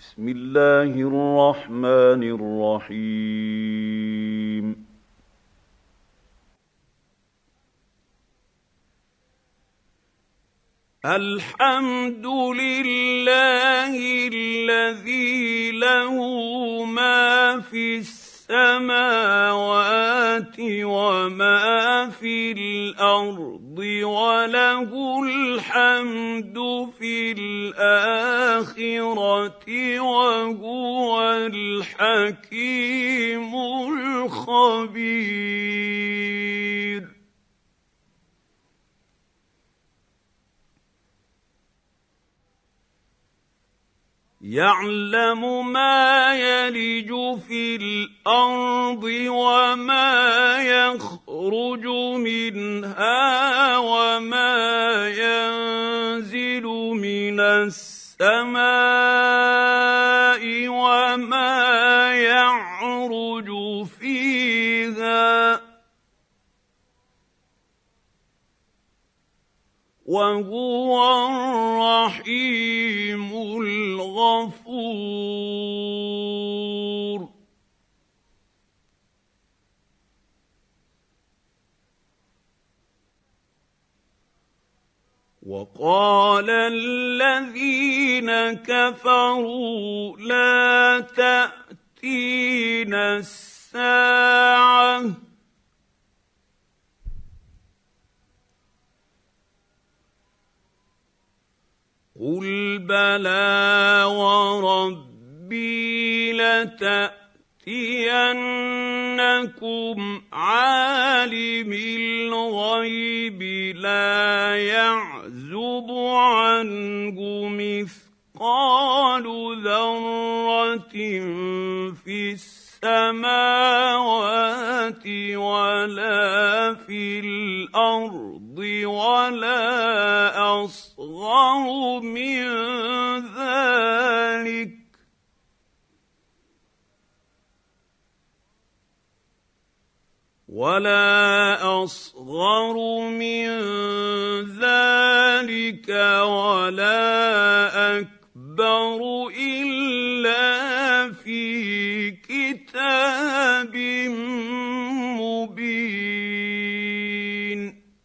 بسم الله الرحمن الرحيم. الحمد لله الذي له ما في السماوات وما في الأرض وله الحمد في الآخرة وهو الحكيم الخبير. يعلم ما يلج في الأرض وما يخرج منها وما ينزل من السماء وما يعرج فيها وهو الرحيم الغفور. وقال الذين كفروا لا تأتينا الساعة قل بلى وربي لتأتينكم عالم الغيب لا يعزب عنه مثقال ذرة في السماوات ولا في الأرض ولا أصغر من ذلك ولا أكبر إلا في كتاب مبين.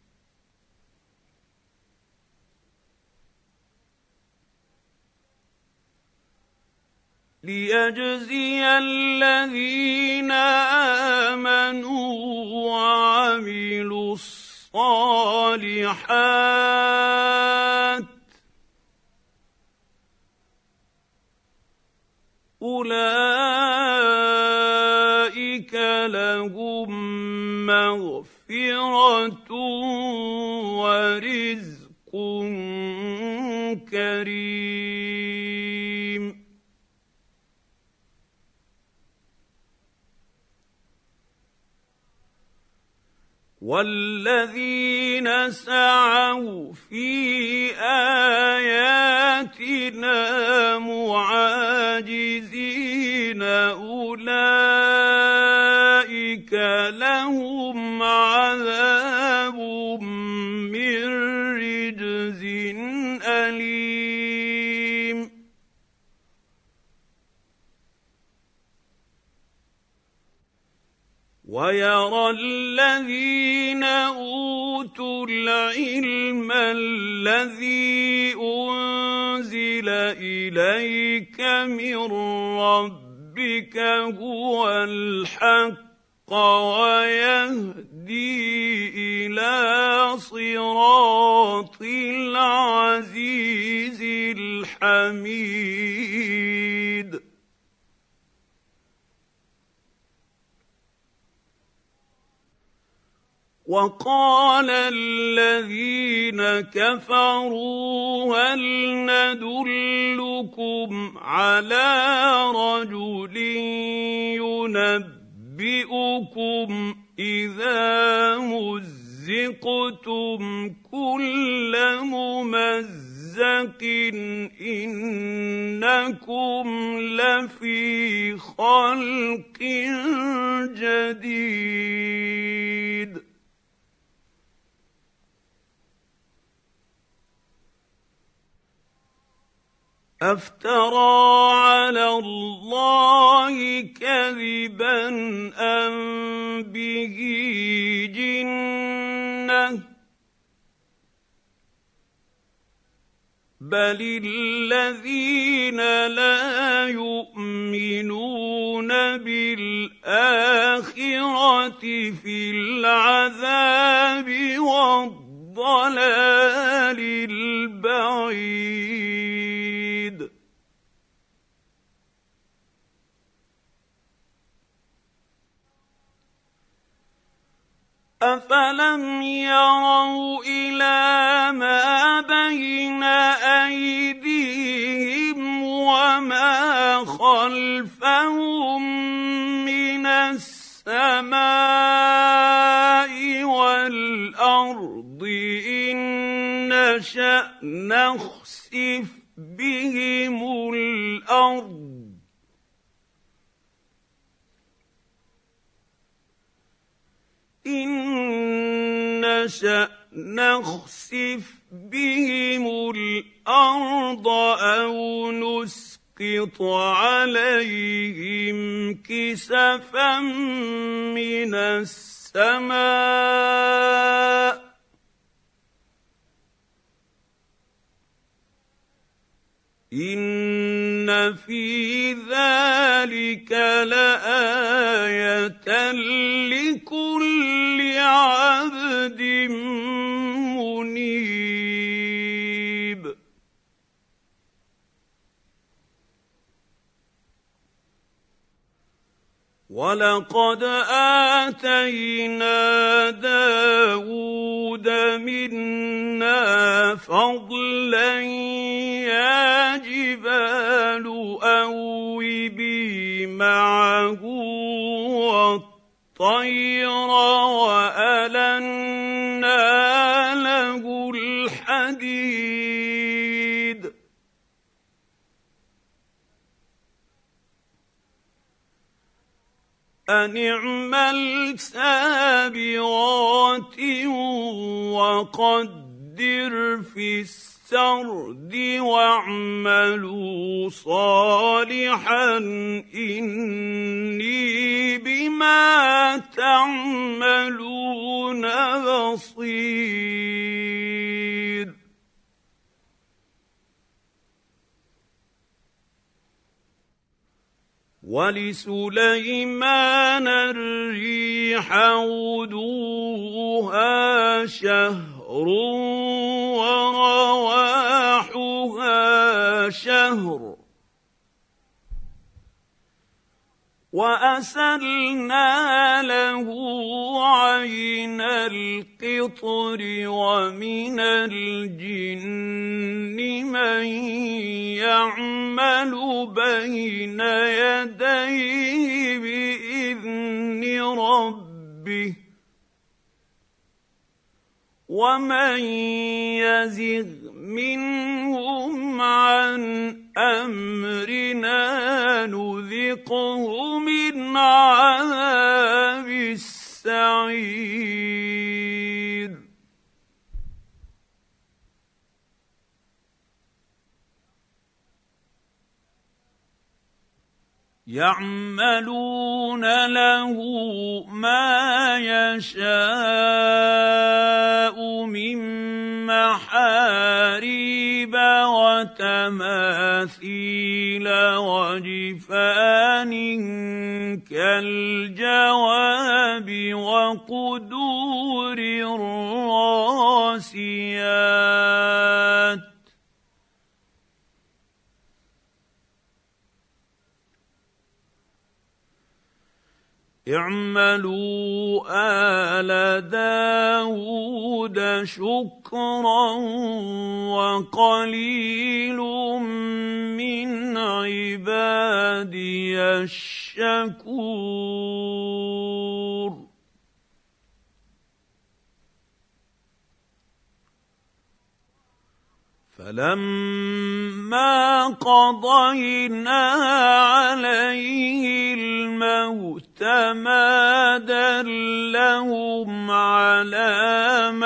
ليجزي الذين آمنوا وعملوا الصالحات أولئك لهم مغفرة ورزق كريم. والذين سعوا في آياتنا معاجزين أولئك لهم عذاب من رجز أليم. ويرى الذين أوتوا العلم الذي أنزل إليك من ربك هو الحق ويهدي إلى صراط العزيز الحميد. وقال الذين كفروا هل ندلكم على رجل ينبئكم إذا مزقتم كل ممزق إنكم لفي خلق جديد. أفترى على الله كذبا أم به جنة بل الذين لا يؤمنون بالآخرة في العذاب والضلال البعيد أفلم يروا إلى ما بين أيديهم وما خلفهم من السماء والأرض إن نشأ نخسف بهم الأرض إن نشأ نخسف بهم الأرض أو نسقط عليهم كسفا من السماء إن في ذلك لآية لكل عبد منيب ولقد آتينا داود منا فضلا يا جبال أوبي معه والطير وألنا له الحديد أن اعمل سابغات وقدر في السرد واعملوا صالحا إني بما تعملون بصير ولسليمان الريح غدوها شهر ورواحها شهر وأسلنا له عين القطر ومن الجن من يعمل بين يديه بإذن ربه ومن يزغ منهم عن أمرنا نذقه من عذاب السعير يعملون له ما يشاء من محاريب وتماثيل وجفان كالجواب وقدور الراسيات اعملوا آل داود شكرا وقليل من عبادي الشكور فلما قضينا عليه الموت ما دلهم على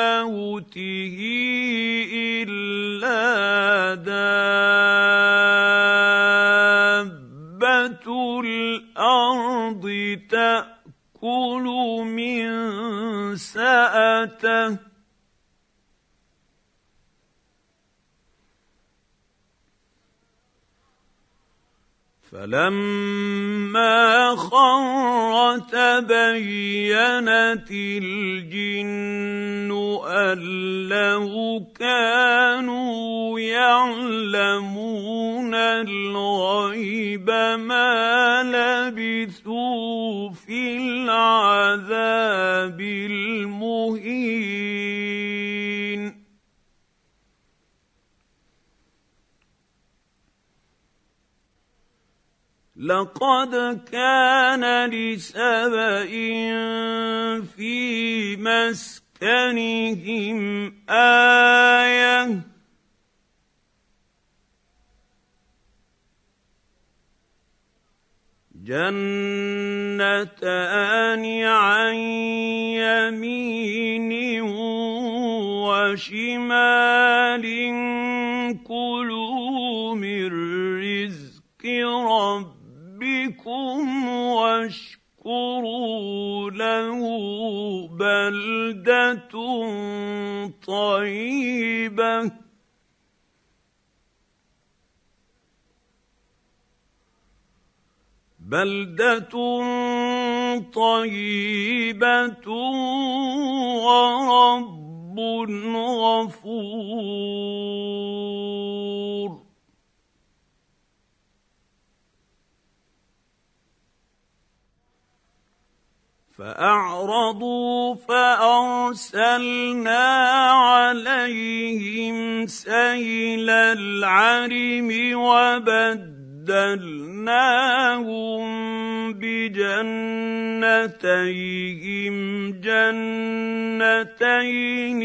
موته إلا دابة فلما خر تبينت الجن أن لو كانوا يعلمون الغيب ما لبثوا في العذاب المهين. لقد كان لسبإ في مسكنهم آية جنتان عن يمين وشمال كلوا من رزق ربكم واشكروا له بلدة طيبة ورب غفور. فأعرضوا فأرسلنا عليهم سيل العرم وبدلناهم بجنتيهم جنتين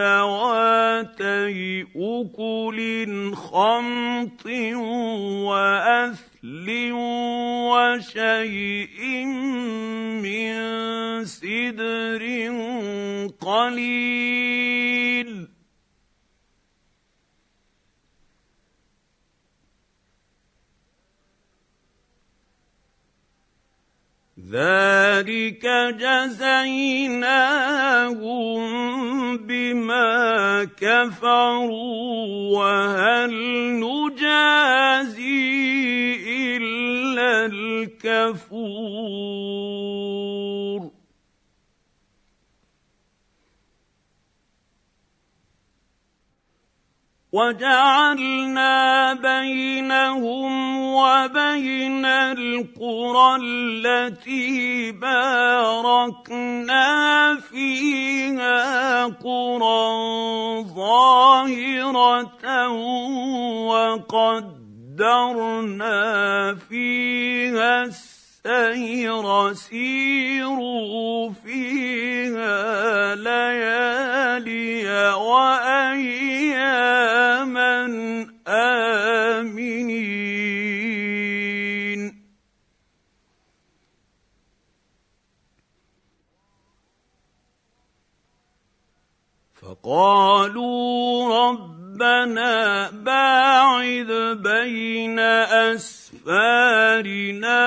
ذواتي أكل خمط وأثل وشيء من سدر قليل. ذلك جزيناهم بما كفروا وهل نجازي إلا الكفور. وجعلنا بينهم وبين القرى التي باركنا فيها قرى ظاهرة وقدرنا فيها السير سيروا فيها ليالي وأياما آمنين. فقالوا ربنا باعد بين أسفارنا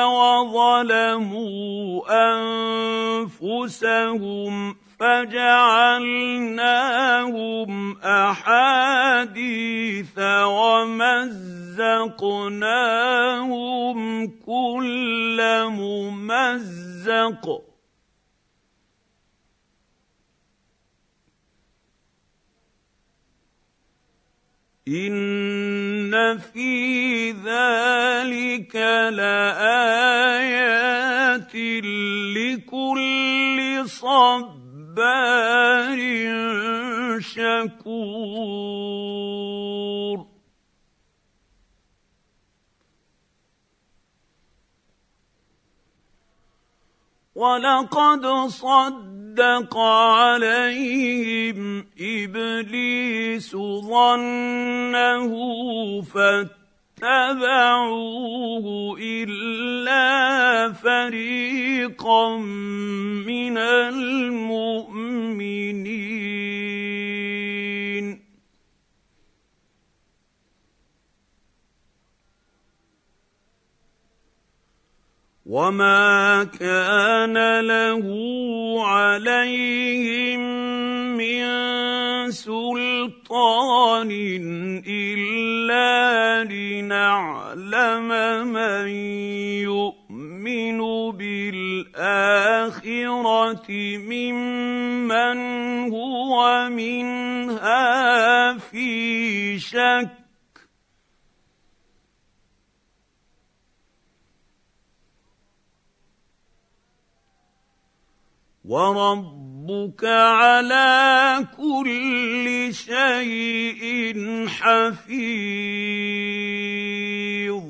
وظلموا أنفسهم فجعلناهم أحاديث ومزقناهم كل ممزق إن في ذلك لآيات لكل صبار شكور. ولقد صدق عليهم إبليس ظنه فاتبعوه إلا فريقا من المؤمنين. وما كان له عليهم من سلطان سلطان إلا لنعلم من يؤمن بالآخرة ممن هو منها في شك وربك على كل شيء حفيظ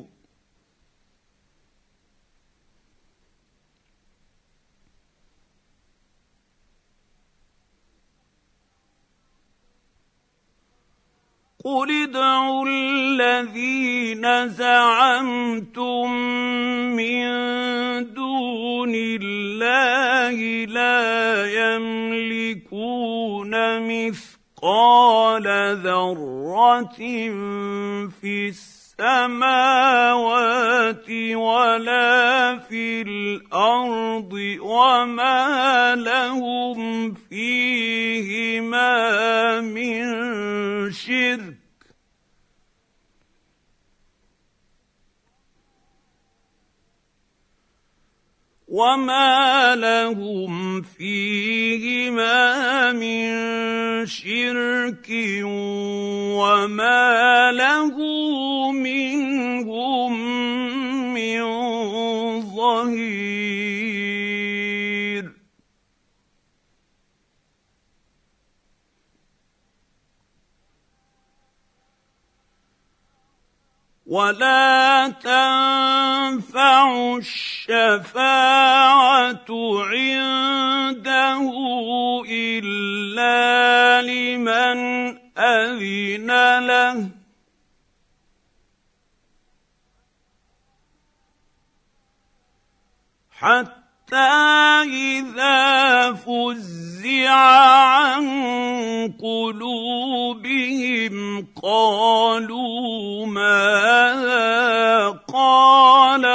قل ادعوا الذين زعمتم من دون الله لا يملكون مثقال ذرة في السماوات ولا في الأرض وما لهم فيهما من شرك وما لهم فيهما من شرك وما له منهم من ظهير ولا تنفع الشفاعة عنده إلا لمن أذن له حتى إذا فزع عن قلوبهم قالوا ماذا قال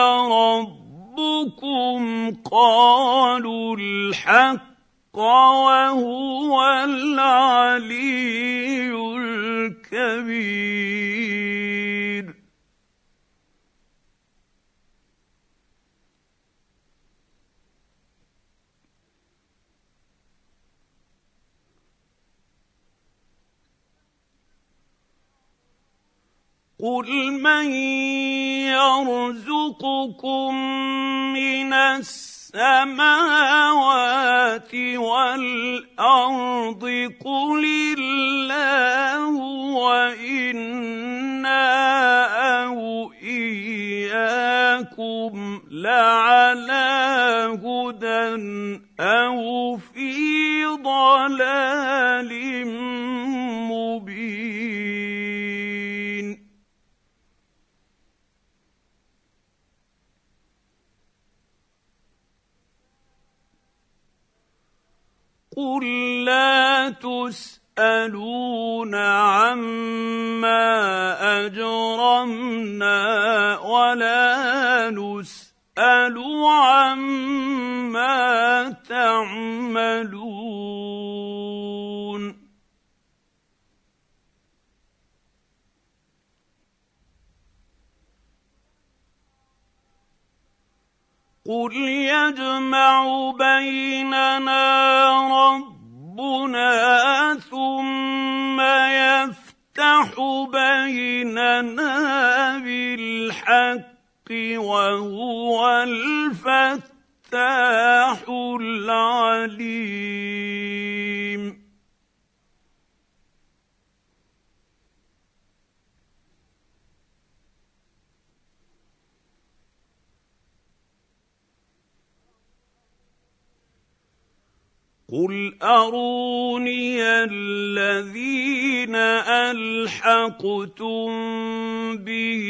ربكم قالوا الحق وهو العلي الكبير قل من يرزقكم من السماوات والأرض قل الله وإنا أو إياكم لعلى هدى أو في ضلال مبين قل لا تسألون عما أجرمنا ولا نسأل عما تعملون قل يجمع بيننا ربنا ثم يفتح بيننا بالحق وهو الفتاح العليم قل أروني الذين ألحقتم به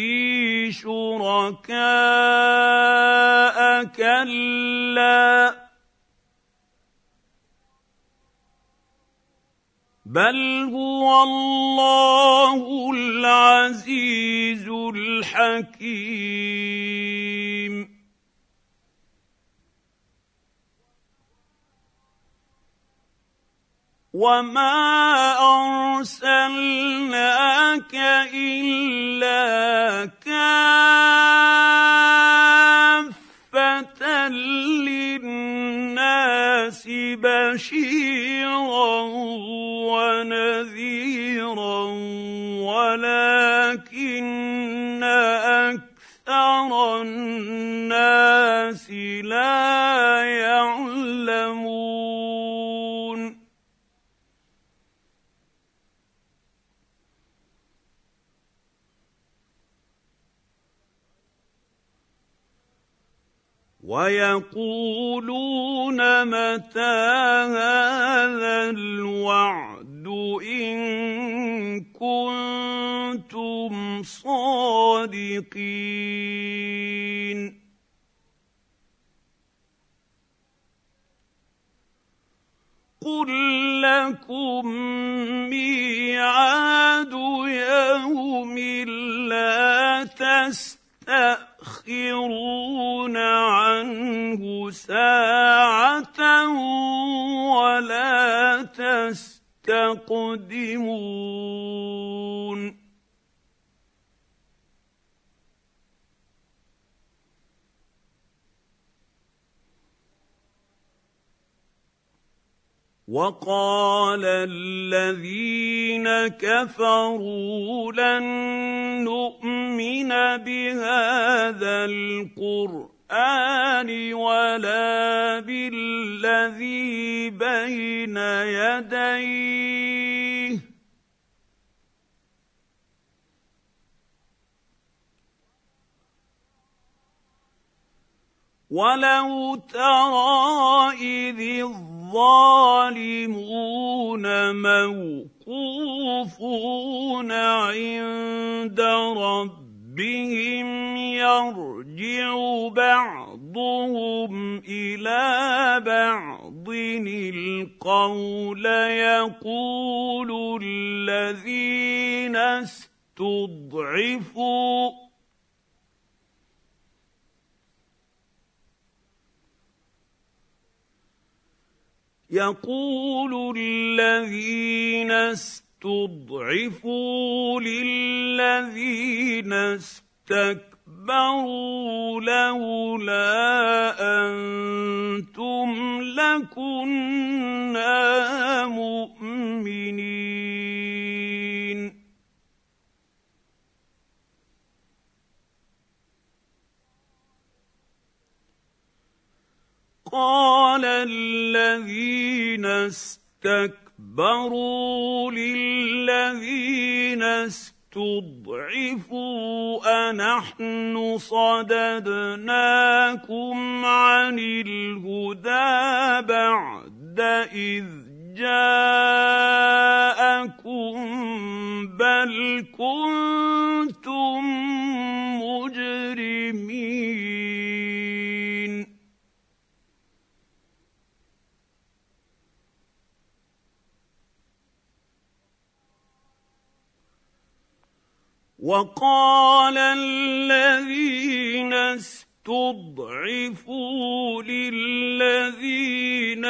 شركاء كلا بل هو الله العزيز الحكيم وما أرسلناك إلا كافة للناس بشيرا ونذيرا ولكن أكثر الناس لا يعلمون. ويقولون متى هذا الوعد إن كنتم صادقين. قل لكم ميعاد يوم لا تستأخرون عنه ساعة ولا تستقدمون. وقال الذين كفروا لن نؤمن بهذا القرآن ولا بالذي بين يديه ولو ترى إذ الظالمون موقوفون عند ربهم يرجع بعضهم إلى بعض القول يقول الذين استضعفوا للذين استكبروا لولا أنتم لكنا مؤمنين. قال الذين استكبروا للذين استضعفوا أنحن صددناكم عن الهدى بعد إذ جاءكم بل كنتم مجرمين. وقال الذين استضعفوا للذين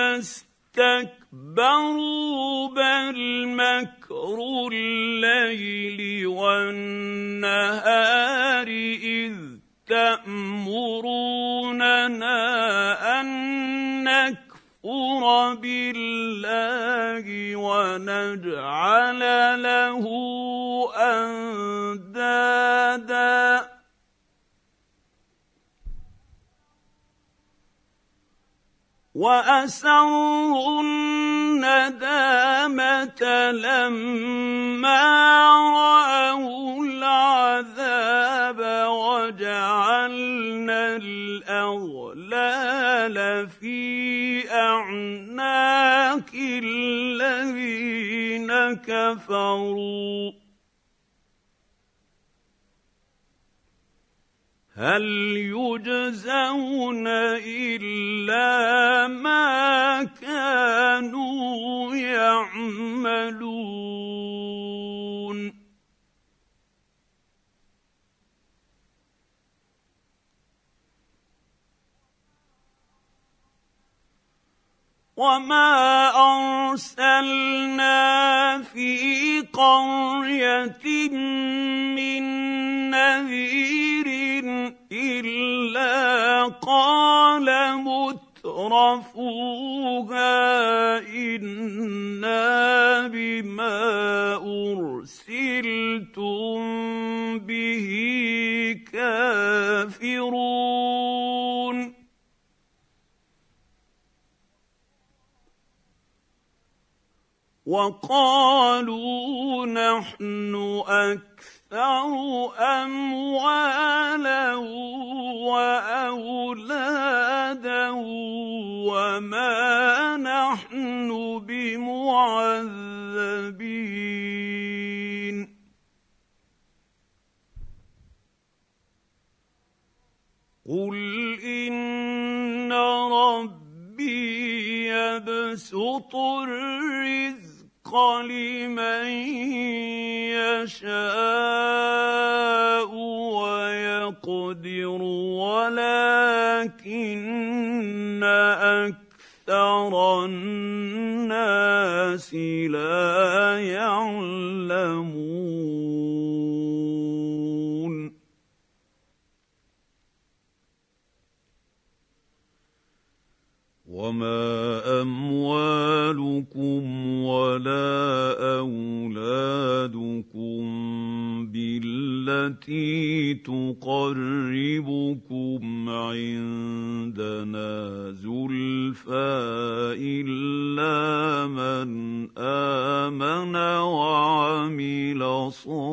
استكبروا بل مكر الليل والنهار إذ تأمروننا أن نكفر بالله ونجعل له أندادا وأسروا الندامة لما رأوا العذاب وجعلنا الأغلال في أعناق الذين كفروا هل يجزون إلا ما كانوا يعملون. وما ارسلنا في قريه من نذير الا قال مترفوها انا بما ارسلتم به كافرون وقالوا نحن أكثر أموالا وأولادا وما نحن بمعذبين قل إن ربي يبسط الرزق لمن يشاء ويقدر ولكن أكثر الناس لا يعلمون وما أموالكم ولا أولادكم بالتي تقربكم عندنا زلفى إلا من آمن وعمل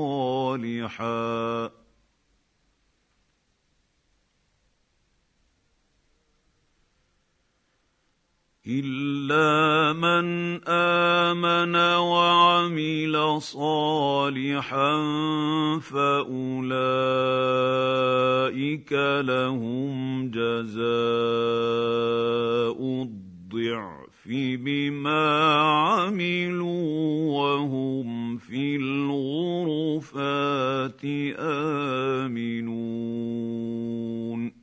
صالحا إلا من آمن وعمل صالحا فأولئك لهم جزاء الضعف بما عملوا وهم في الغرفات آمنون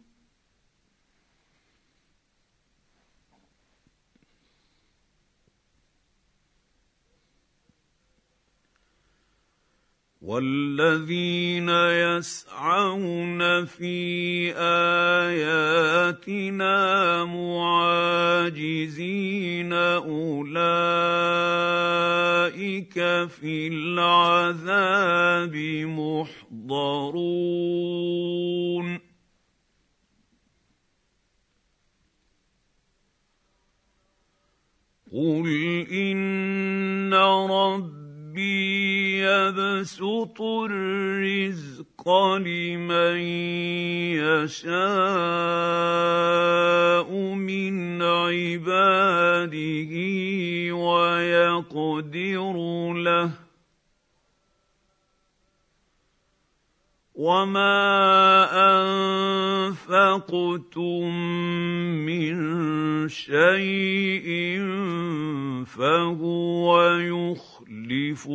والذين يسعون في آياتنا معاجزين أولئك في العذاب محضرون قل إن ربي يبسط الرزق لمن يشاء من عباده ويقدر له وما أنفقتم من شيء فهو يخلفه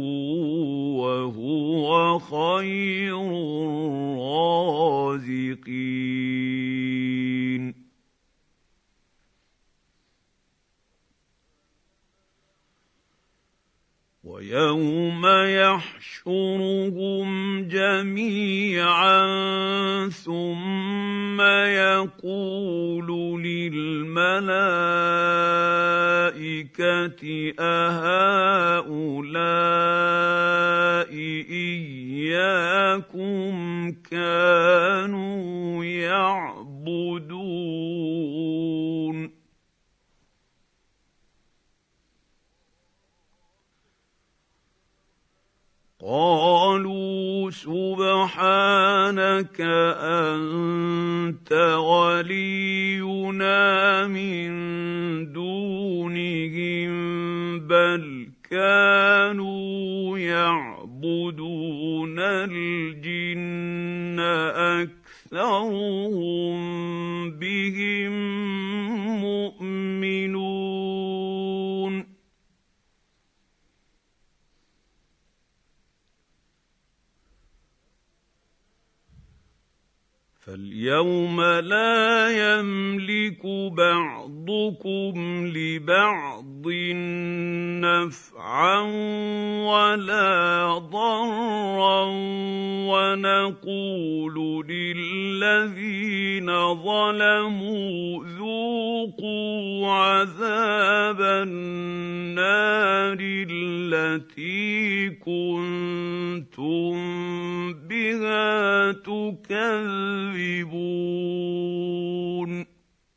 وهو خير الرازقين ويوم يحشرهم جميعا ثم يقول للملائكة أهؤلاء إياكم كانوا يعبدون قالوا سبحانك أنت ولينا من دونهم بل كانوا يعبدون الجن أكثرهم بهم مؤمنون فاليوم لا يملك بعضكم لبعض نفعا ولا ضرا ونقول للذين ظلموا ذوقوا عذاب النار التي كنتم بها تكذبون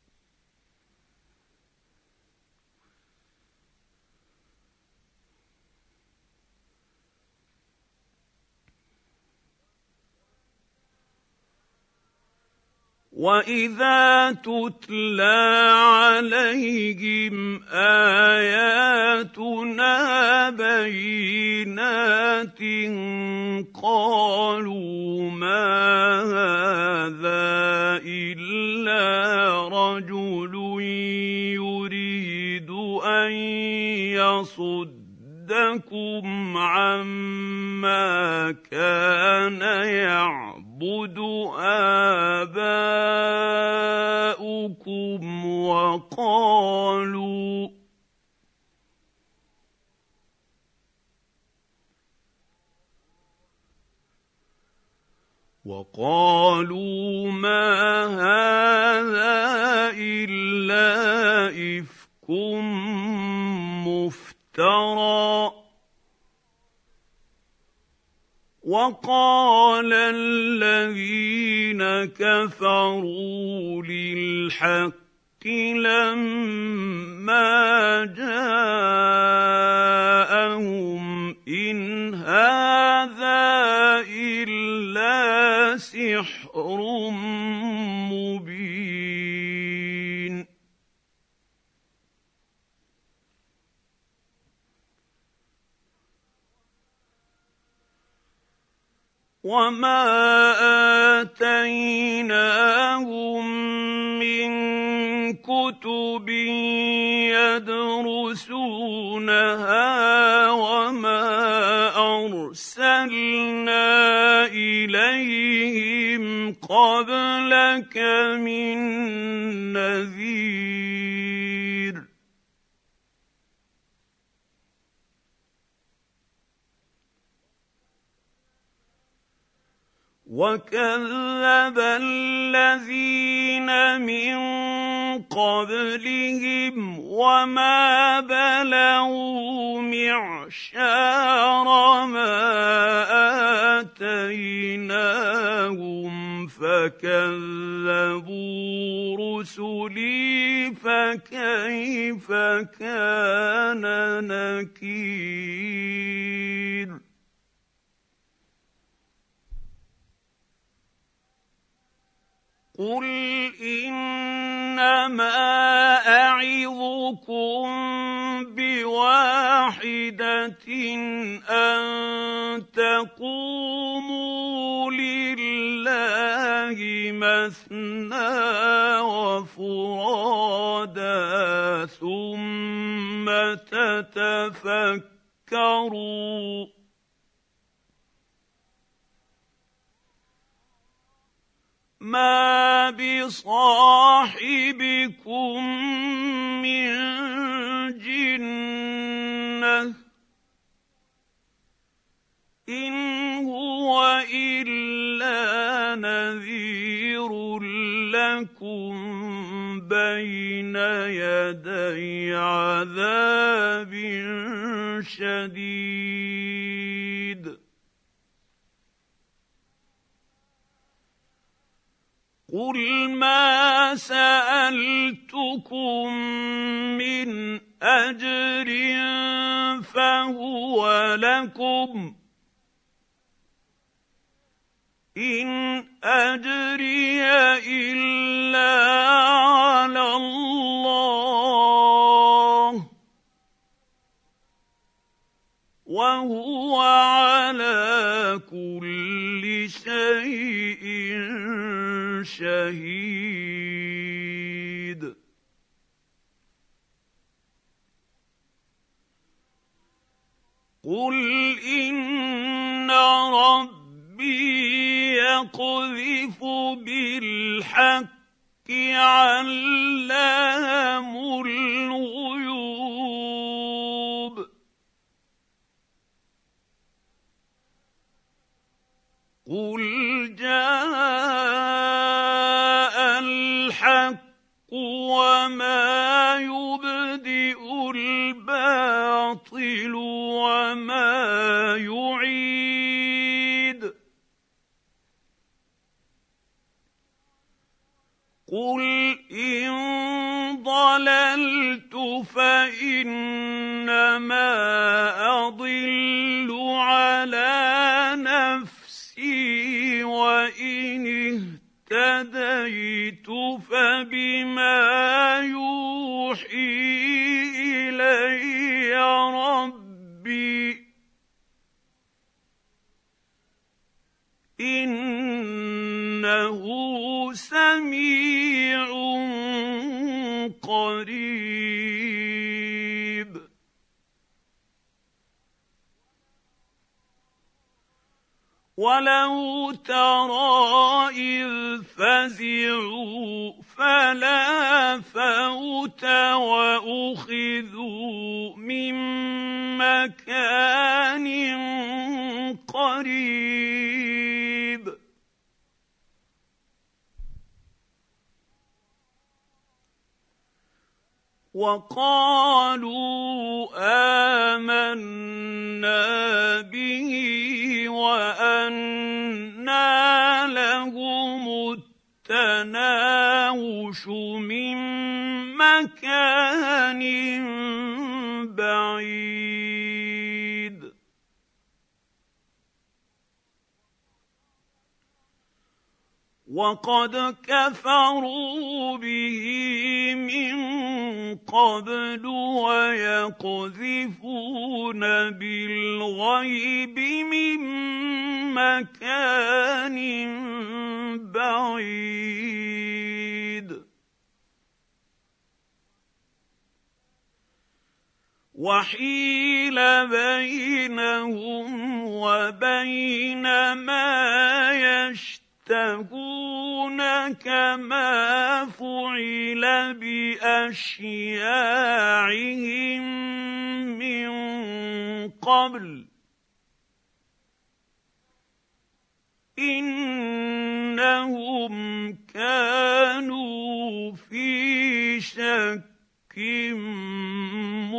وَإِذَا تُتْلَىٰ عَلَيْهِمْ آيَاتُنَا بَيِّنَاتٍ قَالُوا مَا هَٰذَا إِلَّا رَجُلٌ يُرِيدُ أَن يَصُدَّكُمْ عَمَّا كَانَ يَعْبُدُ آبَاؤُكُمْ وقالوا ما هذا إلا إفك مفترى وقال الذين كفروا للحق لما جاءهم إن هذا إلا سحر مبين وما آتيناهم من كتب يدرسونها وما أرسلنا إليهم قبلك من نذير وكذب الذين من قبلهم وما بلغوا معشار ما آتيناهم فكذبوا رسلي فكيف كان نكير قل إنما أعظكم بواحدة أن تقوموا لله مثنى وفرادا ثم تتفكروا ما بصاحبكم من جنة إن هو إلا نذير لكم بين يدي عذاب شديد قل ما سألتكم من أجر فهو لكم إن أجري إلا على الله وهو على كل شيء شهيد قل إن ربي يقذف بالحق علام الغيوب قل جاء الحق وما يبدئ الباطل وما يعيد قل إن ضللت فإنما أضل على نفسي وإن اهتديت فبما يوحي إلي ربي إنه سميع قريب ولو ترى إذ فزعوا فلا فوت وأخذوا من مكان قريب وقالوا آمنا به وأنى لهم التناوش من مكان بعيد وقد كفروا به من قبل ويقذفون بالغيب من مكان بعيد وحيل بينهم وبين ما يشتهون كما فعل بأشياعهم من قبل إنهم كانوا في شك